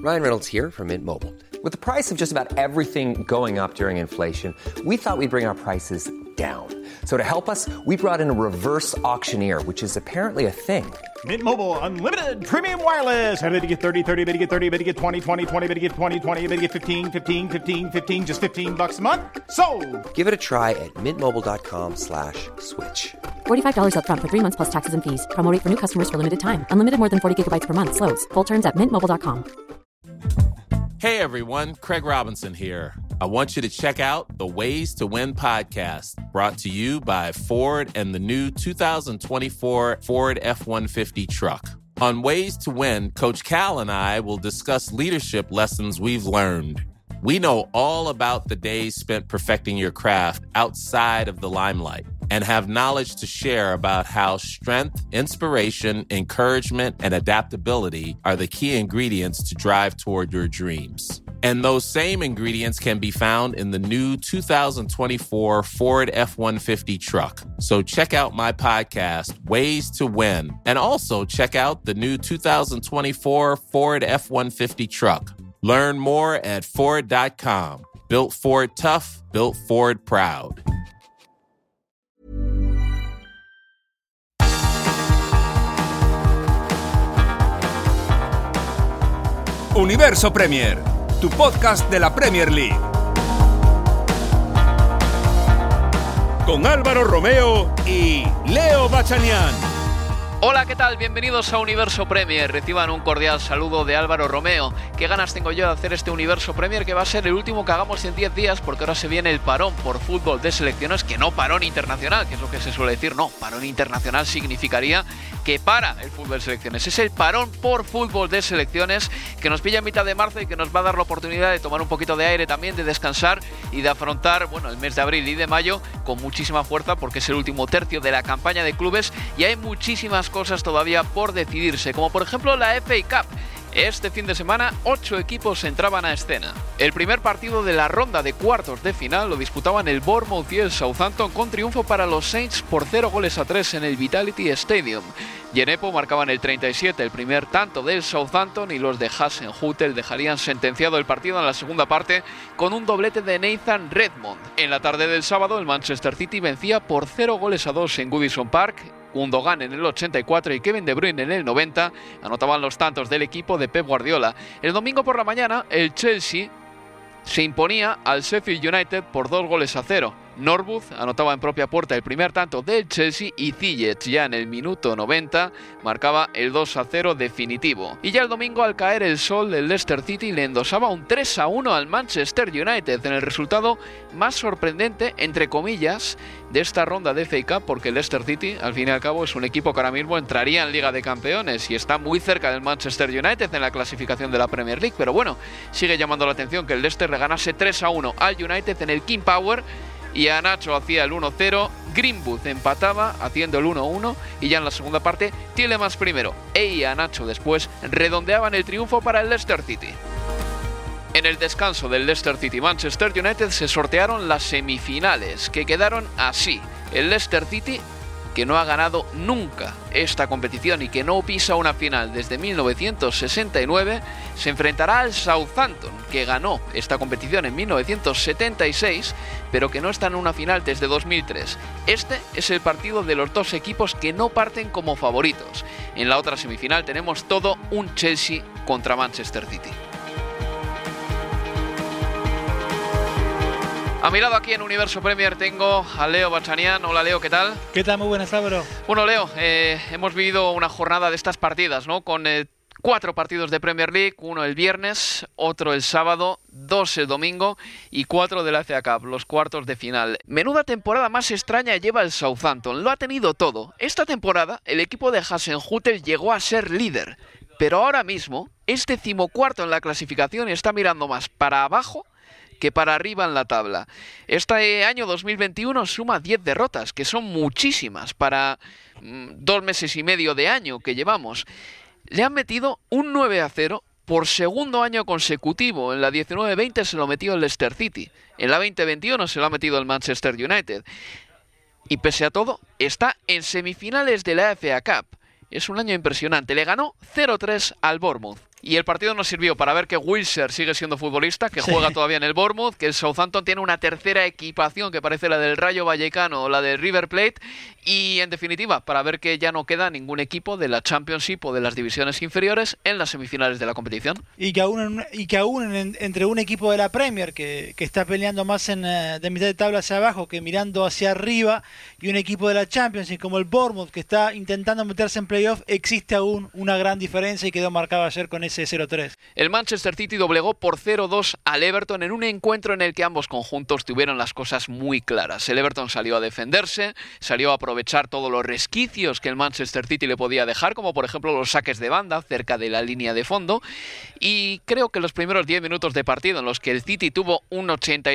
Ryan Reynolds here from Mint Mobile. With the price of just about everything going up during inflation, we thought we'd bring our prices down. So to help us, we brought in a reverse auctioneer, which is apparently a thing. Mint Mobile Unlimited Premium Wireless. How to get 30, 30, bit to get 30, bit to get 20, 20, 20, bit to get 20, 20, bit to get 15, 15, 15, 15, just $15 a month? Sold! Give it a try at mintmobile.com/switch. $45 up front for 3 months plus taxes and fees. Promo rate for new customers for limited time. Unlimited more than 40 gigabytes per month. Slows full terms at mintmobile.com. Hey everyone, Craig Robinson here. I want you to check out the Ways to Win podcast, brought to you by Ford and the new 2024 Ford F-150 truck. On Ways to Win, Coach Cal and I will discuss leadership lessons we've learned. We know all about the days spent perfecting your craft outside of the limelight and have knowledge to share about how strength, inspiration, encouragement, and adaptability are the key ingredients to drive toward your dreams. And those same ingredients can be found in the new 2024 Ford F-150 truck. So check out my podcast, Ways to Win, and also check out the new 2024 Ford F-150 truck. Learn more at Ford.com. Built Ford tough, built Ford proud. Universo Premier, tu podcast de la Premier League. Con Álvaro Romeo y Leo Bachanian. Hola, ¿qué tal? Bienvenidos a Universo Premier. Reciban un cordial saludo de Álvaro Romeo. Qué ganas tengo yo de hacer este Universo Premier, que va a ser el último que hagamos en 10 días, porque ahora se viene el parón por fútbol de selecciones, que no parón internacional, que es lo que se suele decir. No, parón internacional significaría que para el fútbol de selecciones. Es el parón por fútbol de selecciones que nos pilla en mitad de marzo y que nos va a dar la oportunidad de tomar un poquito de aire también, de descansar y de afrontar, el mes de abril y de mayo con muchísima fuerza, porque es el último tercio de la campaña de clubes y hay muchísimas cosas todavía por decidirse, como por ejemplo la FA Cup. Este fin de semana, 8 equipos entraban a escena. El primer partido de la ronda de cuartos de final lo disputaban el Bournemouth y el Southampton, con triunfo para los Saints por 0-3 en el Vitality Stadium. Yenepo marcaban el 37, el primer tanto del Southampton, y los de Hasenhüttl dejarían sentenciado el partido en la segunda parte con un doblete de Nathan Redmond. En la tarde del sábado, el Manchester City vencía por 0-2 en Goodison Park. Gundogan en el 84 y Kevin De Bruyne en el 90 anotaban los tantos del equipo de Pep Guardiola. El domingo por la mañana, el Chelsea se imponía al Sheffield United por 2-0. Norwood anotaba en propia puerta el primer tanto del Chelsea y Ziyech ya en el minuto 90 marcaba el 2-0 definitivo. Y ya el domingo, al caer el sol, el Leicester City le endosaba un 3-1 al Manchester United en el resultado más sorprendente, entre comillas, de esta ronda de FA Cup, porque el Leicester City al fin y al cabo es un equipo que ahora mismo entraría en Liga de Campeones y está muy cerca del Manchester United en la clasificación de la Premier League, pero sigue llamando la atención que el Leicester le ganase 3-1 al United en el King Power. Y Anacho hacía el 1-0, Greenwood empataba haciendo el 1-1 y ya en la segunda parte Tielemans primero e Anacho después redondeaban el triunfo para el Leicester City. En el descanso del Leicester City-Manchester United se sortearon las semifinales, que quedaron así. El Leicester City, que no ha ganado nunca esta competición y que no pisa una final desde 1969, se enfrentará al Southampton, que ganó esta competición en 1976, pero que no está en una final desde 2003. Este es el partido de los dos equipos que no parten como favoritos. En la otra semifinal tenemos todo un Chelsea contra Manchester City. A mi lado aquí en Universo Premier tengo a Leo Bachanian. Hola Leo, ¿qué tal? ¿Qué tal? Muy buenas, Álvaro. Bueno Leo, hemos vivido una jornada de estas partidas, ¿no? Con 4 partidos de Premier League, uno el viernes, otro el sábado, 2 el domingo y 4 de la FA Cup, los cuartos de final. Menuda temporada más extraña lleva el Southampton, lo ha tenido todo. Esta temporada el equipo de Hasenhüttl llegó a ser líder, pero ahora mismo es 14º en la clasificación y está mirando más para abajo que para arriba en la tabla. Este año 2021 suma 10 derrotas, que son muchísimas para 2 meses y medio de año que llevamos. Le han metido un 9-0 por segundo año consecutivo. En la 19-20 se lo metió el Leicester City. En la 20-21 se lo ha metido el Manchester United. Y pese a todo, está en semifinales de la FA Cup. Es un año impresionante. Le ganó 0-3 al Bournemouth. Y el partido nos sirvió para ver que Wilshere sigue siendo futbolista, que juega todavía en el Bournemouth, que el Southampton tiene una tercera equipación que parece la del Rayo Vallecano o la del River Plate, y en definitiva, para ver que ya no queda ningún equipo de la Championship o de las divisiones inferiores en las semifinales de la competición. Y que aún entre un equipo de la Premier que está peleando más de mitad de tabla hacia abajo que mirando hacia arriba, y un equipo de la Championship como el Bournemouth que está intentando meterse en playoff, existe aún una gran diferencia y quedó marcado ayer con ese 0-3. El Manchester City doblegó por 0-2 al Everton en un encuentro en el que ambos conjuntos tuvieron las cosas muy claras. El Everton salió a defenderse, salió a aprovechar todos los resquicios que el Manchester City le podía dejar, como por ejemplo los saques de banda cerca de la línea de fondo, y creo que los primeros 10 minutos de partido en los que el City tuvo un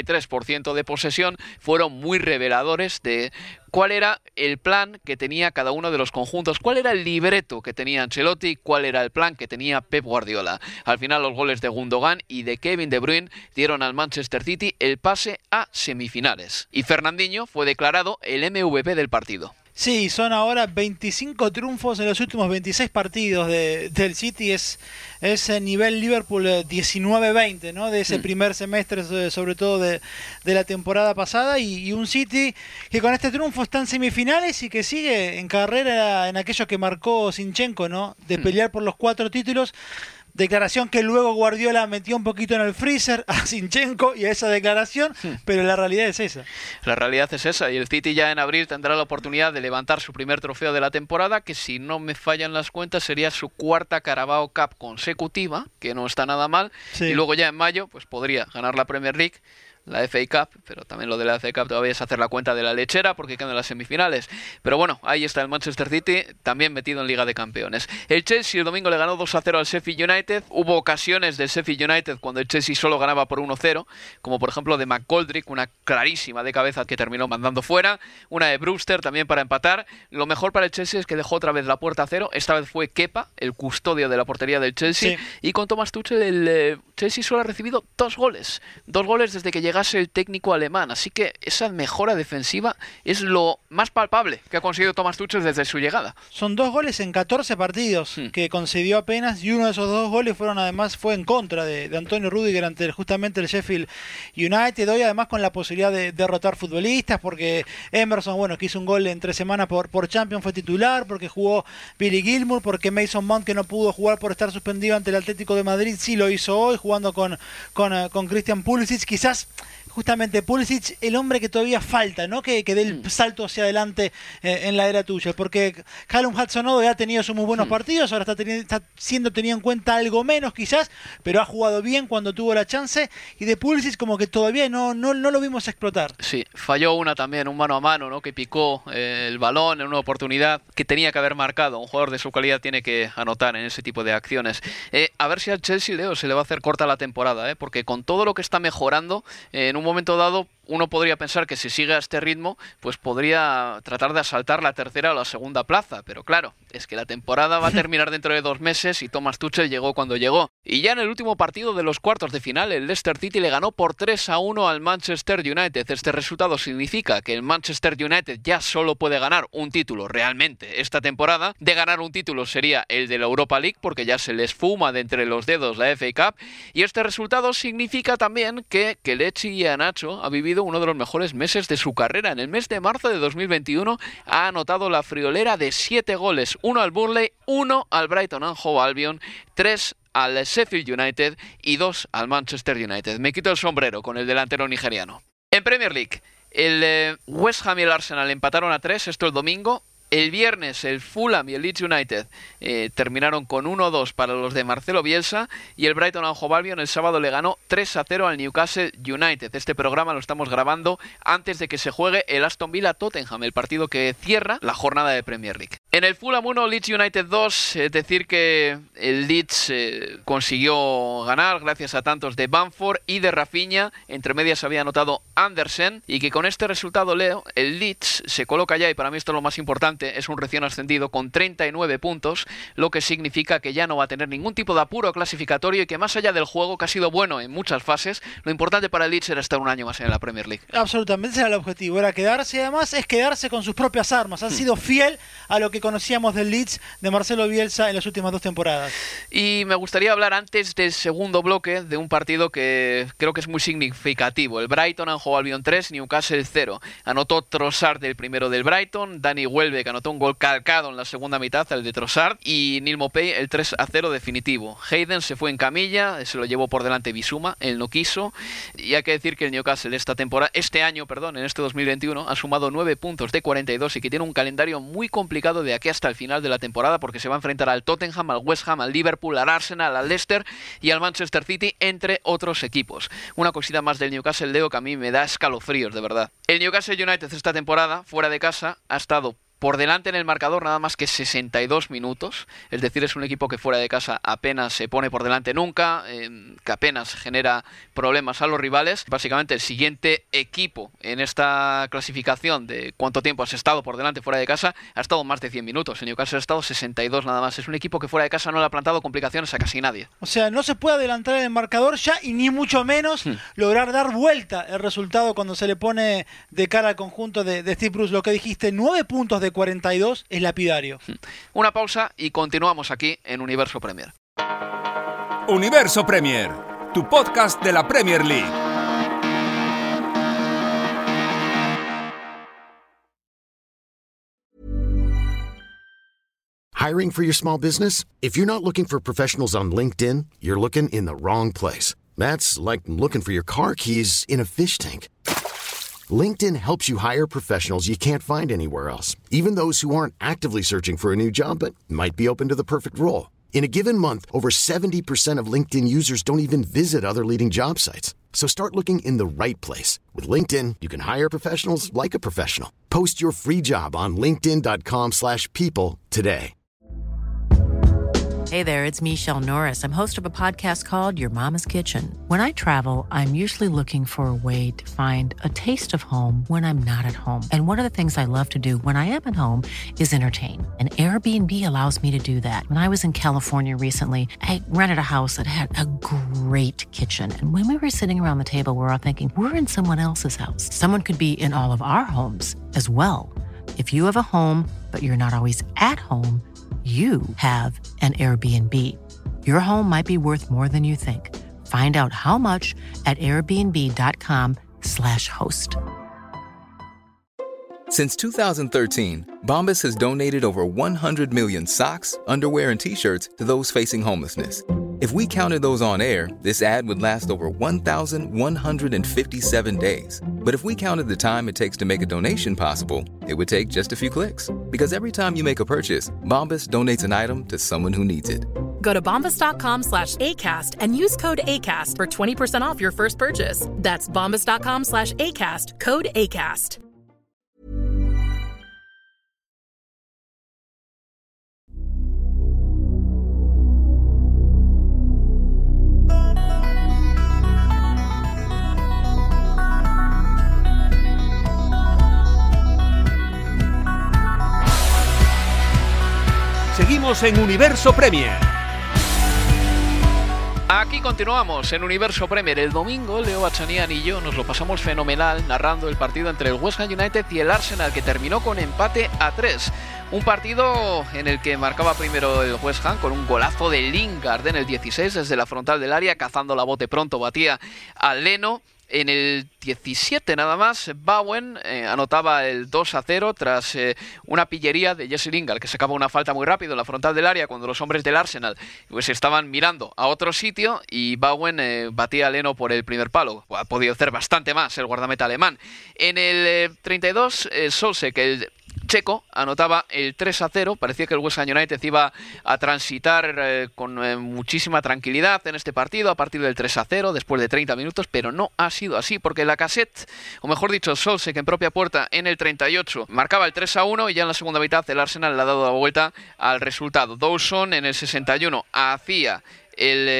83% de posesión fueron muy reveladores de cuál era el plan que tenía cada uno de los conjuntos, cuál era el libreto que tenía Ancelotti, cuál era el plan que tenía Pep Guardiola. Al final los goles de Gundogan y de Kevin De Bruyne dieron al Manchester City el pase a semifinales. Y Fernandinho fue declarado el MVP del partido. Sí, son ahora 25 triunfos en los últimos 26 partidos del City. Es nivel Liverpool 19-20, ¿no? De ese primer semestre, sobre todo de la temporada pasada. Y un City que con este triunfo está en semifinales y que sigue en carrera en aquello que marcó Zinchenko, ¿no? De pelear por los 4 títulos. Declaración que luego Guardiola metió un poquito en el freezer a Zinchenko y a esa declaración, pero la realidad es esa. La realidad es esa, y el City ya en abril tendrá la oportunidad de levantar su primer trofeo de la temporada, que si no me fallan las cuentas sería su 4ª Carabao Cup consecutiva, que no está nada mal, y luego ya en mayo pues podría ganar la Premier League, la FA Cup, pero también lo de la FA Cup todavía es hacer la cuenta de la lechera porque quedan las semifinales. Pero bueno, ahí está el Manchester City, también metido en Liga de Campeones. El Chelsea el domingo le ganó 2-0 al Sheffield United. Hubo ocasiones del Sheffield United cuando el Chelsea solo ganaba por 1-0, como por ejemplo de McGoldrick, una clarísima de cabeza que terminó mandando fuera, una de Brewster también para empatar. Lo mejor para el Chelsea es que dejó otra vez la puerta a cero, esta vez fue Kepa, el custodio de la portería del Chelsea, y con Thomas Tuchel el Chelsea solo ha recibido 2 goles desde que llegase el técnico alemán, así que esa mejora defensiva es lo más palpable que ha conseguido Thomas Tuchel desde su llegada. Son 2 goles en 14 partidos que concedió apenas, y uno de esos 2 goles fue en contra de Antonio Rüdiger ante justamente el Sheffield United. Hoy además con la posibilidad de derrotar futbolistas, porque Emerson, que hizo un gol en 3 semanas por Champions, fue titular, porque jugó Billy Gilmour, porque Mason Mount, que no pudo jugar por estar suspendido ante el Atlético de Madrid, sí lo hizo hoy jugando con Christian Pulisic. Quizás justamente Pulisic, el hombre que todavía falta, ¿no? Que dé el salto hacia adelante en la era tuya, porque Callum Hudson-Odoi ha tenido sus muy buenos partidos, ahora está siendo tenido en cuenta algo menos quizás, pero ha jugado bien cuando tuvo la chance, y de Pulisic como que todavía no lo vimos explotar. Sí, falló una también, un mano a mano, ¿no? Que picó el balón en una oportunidad que tenía que haber marcado. Un jugador de su calidad tiene que anotar en ese tipo de acciones. A ver si al Chelsea, Leo, se le va a hacer corta la temporada, porque con todo lo que está mejorando, en un momento dado uno podría pensar que si sigue a este ritmo, pues podría tratar de asaltar la tercera o la segunda plaza, pero claro, es que la temporada va a terminar dentro de 2 meses y Thomas Tuchel llegó cuando llegó. Y ya en el último partido de los cuartos de final, el Leicester City le ganó por 3-1 al Manchester United. Este resultado significa que el Manchester United ya solo puede ganar un título realmente esta temporada. De ganar un título sería el de la Europa League, porque ya se les fuma de entre los dedos la FA Cup, y este resultado significa también que Kelechi Iheanacho ha vivido uno de los mejores meses de su carrera. En el mes de marzo de 2021 ha anotado la friolera de 7 goles, 1 al Burnley, 1 al Brighton and Hove Albion, 3 al Sheffield United y 2 al Manchester United. Me quito el sombrero con el delantero nigeriano. En Premier League, el West Ham y el Arsenal empataron a 3, esto el domingo. El viernes el Fulham y el Leeds United terminaron con 1-2 para los de Marcelo Bielsa, y el Brighton and Hove Albion el sábado le ganó 3-0 al Newcastle United. Este programa lo estamos grabando antes de que se juegue el Aston Villa-Tottenham, el partido que cierra la jornada de Premier League. En el Fulham 1, Leeds United 2, es decir que el Leeds consiguió ganar gracias a tantos de Bamford y de Rafinha. Entre medias había anotado Andersen, y que con este resultado, Leo, el Leeds se coloca ya, y para mí esto es lo más importante, importante, es un recién ascendido con 39 puntos, lo que significa que ya no va a tener ningún tipo de apuro clasificatorio y que más allá del juego, que ha sido bueno en muchas fases, lo importante para el Leeds era estar un año más en la Premier League. Absolutamente, ese era el objetivo, era quedarse, y además es quedarse con sus propias armas. Han sido fiel a lo que conocíamos del Leeds de Marcelo Bielsa en las últimas 2 temporadas. Y me gustaría hablar antes del segundo bloque de un partido que creo que es muy significativo. El Brighton and Hove Albion 3, Newcastle 0. Anotó Trossard el primero del Brighton, Danny Welbeck anotó un gol calcado en la segunda mitad, el de Trossard, y Neal Maupay el 3-0 definitivo. Hayden se fue en camilla, se lo llevó por delante Bissouma, él no quiso, y hay que decir que el Newcastle este año, en este 2021, ha sumado 9 puntos de 42 y que tiene un calendario muy complicado de aquí hasta el final de la temporada, porque se va a enfrentar al Tottenham, al West Ham, al Liverpool, al Arsenal, al Leicester y al Manchester City, entre otros equipos. Una cosita más del Newcastle, Leo, que a mí me da escalofríos, de verdad. El Newcastle United esta temporada, fuera de casa, ha estado por delante en el marcador nada más que 62 minutos, es decir, es un equipo que fuera de casa apenas se pone por delante nunca, que apenas genera problemas a los rivales. Básicamente el siguiente equipo en esta clasificación de cuánto tiempo has estado por delante fuera de casa ha estado más de 100 minutos, el Newcastle ha estado 62 nada más. Es un equipo que fuera de casa no le ha plantado complicaciones a casi nadie. O sea, no se puede adelantar en el marcador ya y ni mucho menos lograr dar vuelta el resultado cuando se le pone de cara al conjunto de Steve Bruce. Lo que dijiste, 9 puntos de 42 es lapidario. Una pausa y continuamos aquí en Universo Premier. Universo Premier, tu podcast de la Premier League. Hiring for your small business? If you're not looking for professionals on LinkedIn, you're looking in the wrong place. That's like looking for your car keys in a fish tank. LinkedIn helps you hire professionals you can't find anywhere else, even those who aren't actively searching for a new job but might be open to the perfect role. In a given month, over 70% of LinkedIn users don't even visit other leading job sites. So start looking in the right place. With LinkedIn, you can hire professionals like a professional. Post your free job on linkedin.com/people today. Hey there, it's Michelle Norris. I'm host of a podcast called Your Mama's Kitchen. When I travel, I'm usually looking for a way to find a taste of home when I'm not at home. And one of the things I love to do when I am at home is entertain. And Airbnb allows me to do that. When I was in California recently, I rented a house that had a great kitchen. And when we were sitting around the table, we were all thinking, we're in someone else's house. Someone could be in all of our homes as well. If you have a home, but you're not always at home, you have an Airbnb. Your home might be worth more than you think. Find out how much at airbnb.com/host. Since 2013, Bombas has donated over 100 million socks, underwear, and T-shirts to those facing homelessness. If we counted those on air, this ad would last over 1,157 days. But if we counted the time it takes to make a donation possible, it would take just a few clicks. Because every time you make a purchase, Bombas donates an item to someone who needs it. Go to bombas.com/ACAST and use code ACAST for 20% off your first purchase. That's bombas.com/ACAST, code ACAST. Seguimos en Universo Premier. Aquí continuamos en Universo Premier. El domingo, Leo Bachanian y yo nos lo pasamos fenomenal narrando el partido entre el West Ham United y el Arsenal, que terminó con empate a 3. Un partido en el que marcaba primero el West Ham con un golazo de Lingard en el 16 desde la frontal del área, cazando la bote pronto, batía a Leno. En el 17 nada más, Bowen anotaba el 2-0 tras una pillería de Jesse Lingard, que sacaba una falta muy rápido en la frontal del área cuando los hombres del Arsenal pues estaban mirando a otro sitio, y Bowen batía a Leno por el primer palo. Ha podido hacer bastante más el guardameta alemán. En el 32, Solsek, el checo, anotaba el 3-0. Parecía que el West Ham United iba a transitar con muchísima tranquilidad en este partido a partir del 3-0 después de 30 minutos, pero no ha sido así, porque Lacazette, o mejor dicho Solsek, en propia puerta en el 38 marcaba el 3-1, y ya en la segunda mitad el Arsenal le ha dado la vuelta al resultado. Dawson en el 61 hacía el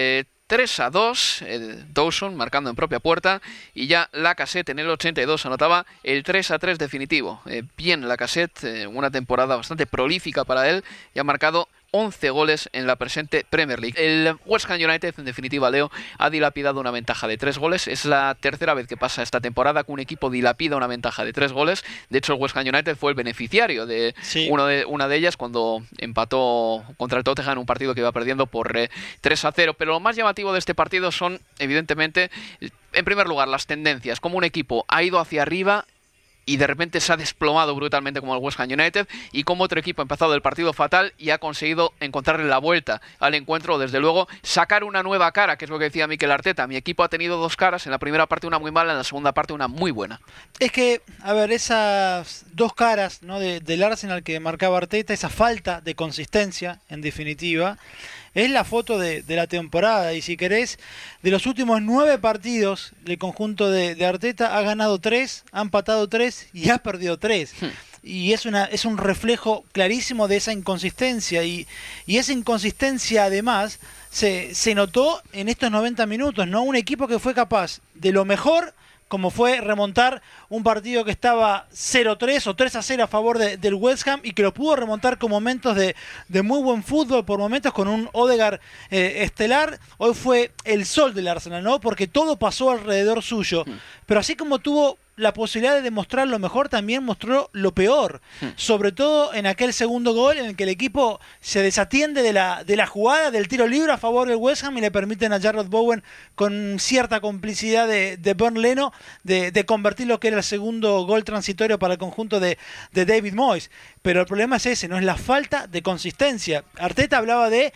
3-2, Dawson marcando en propia puerta, y ya Lacazette en el 82 anotaba el 3-3 definitivo. Bien Lacazette, una temporada bastante prolífica para él, y ha marcado 11 goles en la presente Premier League. El West Ham United, en definitiva, Leo, ha dilapidado una ventaja de 3 goles. Es la tercera vez que pasa esta temporada que un equipo dilapida una ventaja de 3 goles. De hecho, el West Ham United fue el beneficiario de una de ellas cuando empató contra el Tottenham en un partido que iba perdiendo por 3-0. Pero lo más llamativo de este partido son, evidentemente, en primer lugar, las tendencias. Cómo un equipo ha ido hacia arriba y de repente se ha desplomado brutalmente como el West Ham United, y como otro equipo ha empezado el partido fatal y ha conseguido encontrarle la vuelta al encuentro, desde luego sacar una nueva cara, que es lo que decía Mikel Arteta. Mi equipo ha tenido 2 caras, en la primera parte una muy mala, en la segunda parte una muy buena. Es que, a ver, esas 2 caras, ¿no?, del Arsenal que marcaba Arteta, esa falta de consistencia, en definitiva, es la foto de la temporada. Y si querés, de los últimos 9 partidos del conjunto de Arteta, ha ganado 3, ha empatado 3 y ha perdido 3. Y es un reflejo clarísimo de esa inconsistencia. Y esa inconsistencia, además, se notó en estos 90 minutos, ¿no? Un equipo que fue capaz de lo mejor, como fue remontar un partido que estaba 0-3 o 3-0 a favor del West Ham, y que lo pudo remontar con momentos de muy buen fútbol, por momentos con un Odegaard estelar. Hoy fue el sol del Arsenal, ¿no? Porque todo pasó alrededor suyo. Pero así como tuvo la posibilidad de demostrar lo mejor, también mostró lo peor, sobre todo en aquel segundo gol en el que el equipo se desatiende de la jugada del tiro libre a favor del West Ham y le permiten a Jarrod Bowen, con cierta complicidad de Bernd Leno, de convertir lo que era el segundo gol transitorio para el conjunto de David Moyes. Pero el problema es ese, no es la falta de consistencia. Arteta hablaba de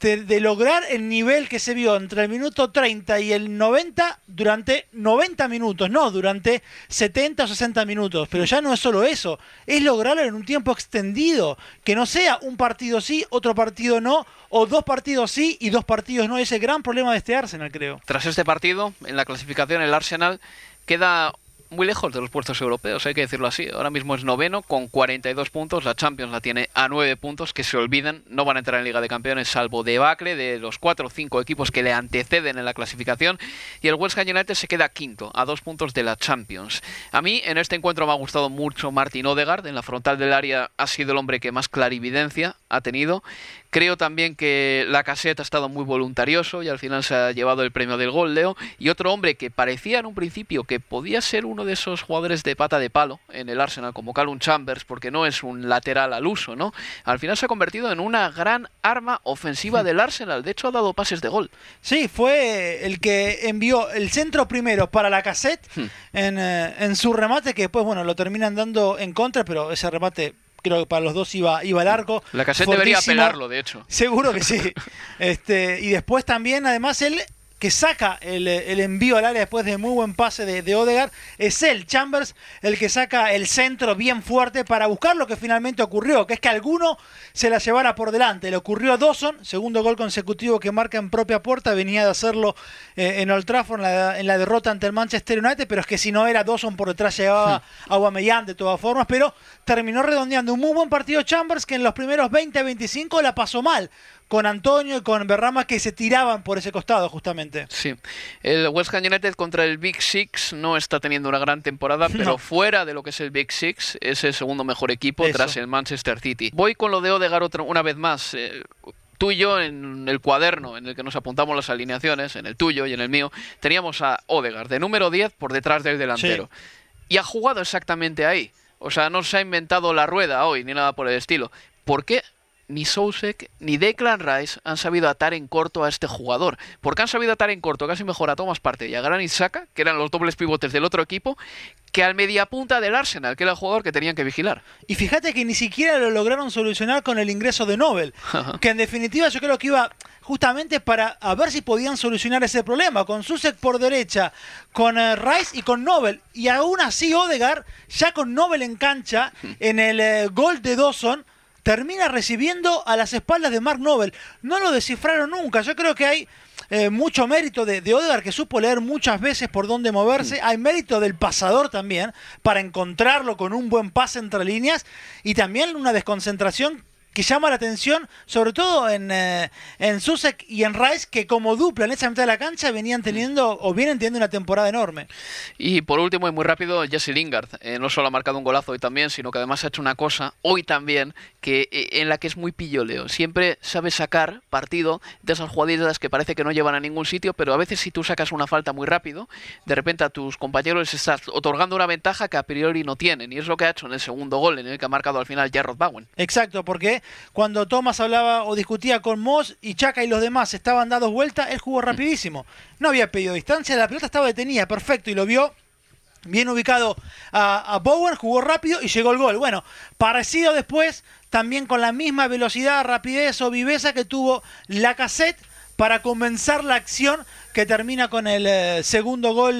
lograr el nivel que se vio entre el minuto 30 y el 90 durante 90 minutos, no durante 70 o 60 minutos. Pero ya no es solo eso, es lograrlo en un tiempo extendido, que no sea un partido sí, otro partido no, o 2 partidos sí y 2 partidos no. Es el gran problema de este Arsenal, creo. Tras este partido, en la clasificación, el Arsenal queda muy lejos de los puestos europeos, hay que decirlo así. Ahora mismo es 9º con 42 puntos, la Champions la tiene a 9 puntos, que se olvidan, no van a entrar en Liga de Campeones salvo debacle de los 4 o 5 equipos que le anteceden en la clasificación, y el West Ham United se queda 5º, a 2 puntos de la Champions. A mí en este encuentro me ha gustado mucho Martin Odegaard, en la frontal del área ha sido el hombre que más clarividencia ha tenido. Creo también que Lacazette ha estado muy voluntarioso y al final se ha llevado el premio del gol, Leo. Y otro hombre que parecía en un principio que podía ser uno de esos jugadores de pata de palo en el Arsenal, como Callum Chambers, porque no es un lateral al uso, ¿no? Al final se ha convertido en una gran arma ofensiva del Arsenal. De hecho, ha dado pases de gol. Sí, fue el que envió el centro primero para Lacazette en su remate, que después, bueno, lo terminan dando en contra, pero ese remate, creo que para los dos iba largo. Lacazette debería apelarlo, de hecho. Seguro que sí. Y después también, además, él que saca el envío al área después de muy buen pase de Odegaard, es él, Chambers, el que saca el centro bien fuerte para buscar lo que finalmente ocurrió, que es que alguno se la llevara por delante. Le ocurrió a Dawson, segundo gol consecutivo que marca en propia puerta, venía de hacerlo en Old Trafford en la derrota ante el Manchester United, pero es que si no era Dawson, por detrás llegaba Aubameyang de todas formas, pero terminó redondeando un muy buen partido Chambers, que en los primeros 20-25 la pasó mal, con Antonio y con Berrama, que se tiraban por ese costado justamente. Sí, el West Ham United contra el Big Six no está teniendo una gran temporada, pero fuera de lo que es el Big Six es el segundo mejor equipo tras el Manchester City. Voy con lo de Odegaard una vez más. Tú y yo, en el cuaderno en el que nos apuntamos las alineaciones, en el tuyo y en el mío, teníamos a Odegaard de número 10 por detrás del delantero. Sí. Y ha jugado exactamente ahí. O sea, no se ha inventado la rueda hoy ni nada por el estilo. ¿Por qué ni Soucek ni Declan Rice han sabido atar en corto a este jugador? Porque han sabido atar en corto casi mejor a Thomas Partey y a Granit Xhaka, que eran los dobles pivotes del otro equipo, que al mediapunta del Arsenal, que era el jugador que tenían que vigilar. Y fíjate que ni siquiera lo lograron solucionar con el ingreso de Nobel, que en definitiva yo creo que iba justamente para a ver si podían solucionar ese problema, con Soucek por derecha, con Rice y con Nobel. Y aún así Odegaard, ya con Nobel en cancha, en el gol de Dawson, termina recibiendo a las espaldas de Mark Noble. No lo descifraron nunca. Yo creo que hay mucho mérito de Odegaard, que supo leer muchas veces por dónde moverse. Hay mérito del pasador también, para encontrarlo con un buen pase entre líneas. Y también una desconcentración que llama la atención, sobre todo en Souček y en Rice, que como dupla en esa mitad de la cancha vienen teniendo una temporada enorme. Y por último, y muy rápido, Jesse Lingard. No solo ha marcado un golazo hoy también, sino que además ha hecho una cosa hoy también en la que es muy pilloleo. Siempre sabe sacar partido de esas jugadas que parece que no llevan a ningún sitio, pero a veces si tú sacas una falta muy rápido, de repente a tus compañeros les estás otorgando una ventaja que a priori no tienen, y es lo que ha hecho en el segundo gol, en el que ha marcado al final Jarrod Bowen. Exacto, porque cuando Thomas hablaba o discutía con Moss y Xhaka y los demás estaban dados vuelta, él jugó rapidísimo. No había pedido distancia, la pelota estaba detenida, perfecto, y lo vio bien ubicado a Bowen, jugó rápido y llegó el gol. Bueno, parecido después, también con la misma velocidad, rapidez o viveza que tuvo Lacazette para comenzar la acción que termina con el segundo gol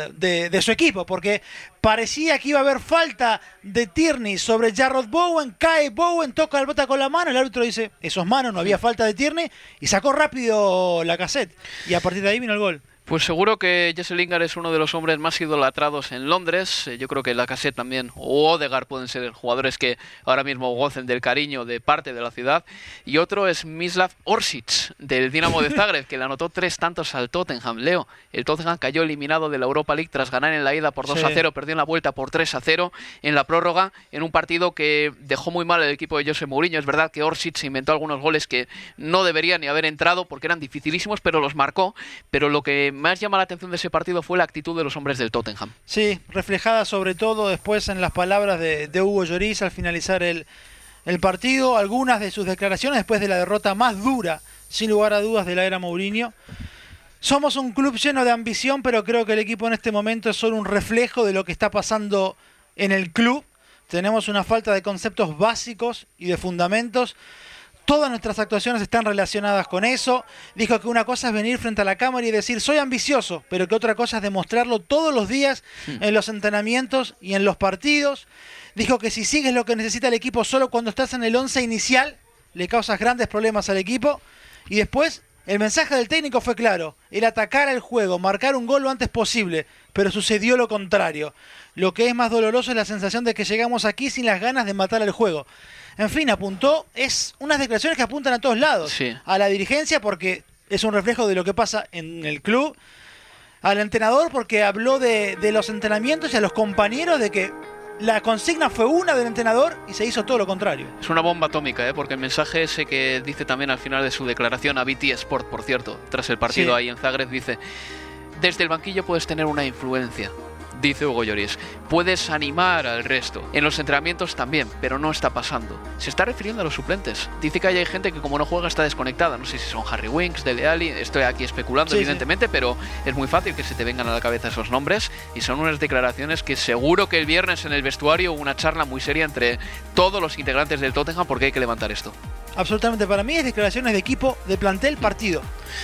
de su equipo, porque parecía que iba a haber falta de Tierney sobre Jarrod Bowen, cae Bowen, toca la pelota con la mano, el árbitro dice, eso es mano, no había falta de Tierney, y sacó rápido Lacazette, y a partir de ahí vino el gol. Pues seguro que Jesse Lingard es uno de los hombres más idolatrados en Londres. Yo creo que Lacazette también, o Odegaard, pueden ser jugadores que ahora mismo gocen del cariño de parte de la ciudad. Y otro es Mislav Orsic, del Dinamo de Zagreb, que le anotó 3 tantos al Tottenham. Leo, el Tottenham cayó eliminado de la Europa League tras ganar en la ida por 2-0, perdió en la vuelta por 3-0 en la prórroga, en un partido que dejó muy mal el equipo de José Mourinho. Es verdad que Orsic inventó algunos goles que no deberían ni haber entrado porque eran dificilísimos, pero los marcó. Pero lo que más llama la atención de ese partido fue la actitud de los hombres del Tottenham. Sí, reflejada sobre todo después en las palabras de Hugo Lloris al finalizar el partido, algunas de sus declaraciones después de la derrota más dura, sin lugar a dudas, de la era Mourinho. Somos un club lleno de ambición, pero creo que el equipo en este momento es solo un reflejo de lo que está pasando en el club. Tenemos una falta de conceptos básicos y de fundamentos. Todas nuestras actuaciones están relacionadas con eso. Dijo que una cosa es venir frente a la cámara y decir soy ambicioso, pero que otra cosa es demostrarlo todos los días en los entrenamientos y en los partidos. Dijo que si sigues lo que necesita el equipo solo cuando estás en el 11 inicial, le causas grandes problemas al equipo. Y después, el mensaje del técnico fue claro: el atacar al juego, marcar un gol lo antes posible, pero sucedió lo contrario. Lo que es más doloroso es la sensación de que llegamos aquí sin las ganas de matar al juego. En fin, apuntó, es unas declaraciones que apuntan a todos lados. Sí. A la dirigencia porque es un reflejo de lo que pasa en el club. Al entrenador porque habló de los entrenamientos y a los compañeros de que la consigna fue una del entrenador y se hizo todo lo contrario. Es una bomba atómica, porque el mensaje ese que dice también al final de su declaración a BT Sport, por cierto, tras el partido ahí en Zagreb, dice: desde el banquillo puedes tener una influencia. Dice Hugo Lloris, puedes animar al resto. En los entrenamientos también, pero no está pasando. Se está refiriendo a los suplentes. Dice que hay gente que como no juega está desconectada. No sé si son Harry Winks, Dele Alli. Estoy aquí especulando, evidentemente, pero es muy fácil que se te vengan a la cabeza esos nombres. Y son unas declaraciones que seguro que el viernes en el vestuario hubo una charla muy seria entre todos los integrantes del Tottenham porque hay que levantar esto. Absolutamente, para mí es declaraciones de equipo, de plantel, partido.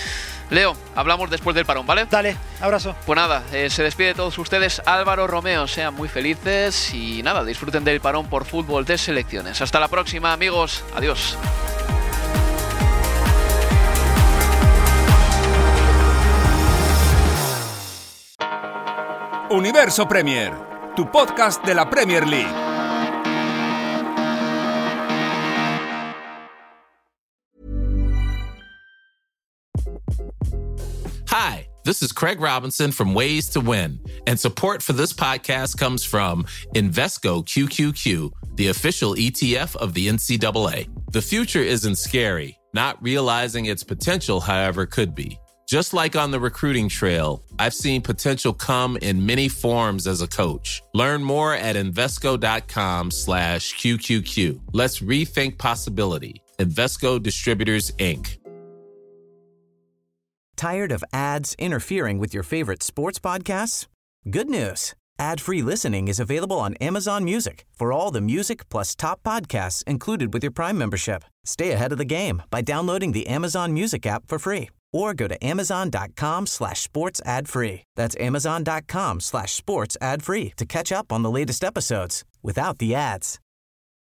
Leo, hablamos después del parón, ¿vale? Dale, abrazo. Pues nada, se despide de todos ustedes Álvaro Romeo. Sean muy felices y nada, disfruten del parón por fútbol de selecciones. Hasta la próxima, amigos. Adiós. Universo Premier, tu podcast de la Premier League. Hi, this is Craig Robinson from Ways to Win, and support for this podcast comes from Invesco QQQ, the official ETF of the NCAA. The future isn't scary. Not realizing its potential, however, could be. Just like on the recruiting trail, I've seen potential come in many forms as a coach. Learn more at Invesco.com/QQQ. Let's rethink possibility. Invesco Distributors, Inc. Tired of ads interfering with your favorite sports podcasts? Good news. Ad-free listening is available on Amazon Music for all the music plus top podcasts included with your Prime membership. Stay ahead of the game by downloading the Amazon Music app for free or go to amazon.com/sports ad free. That's amazon.com/sports ad free to catch up on the latest episodes without the ads.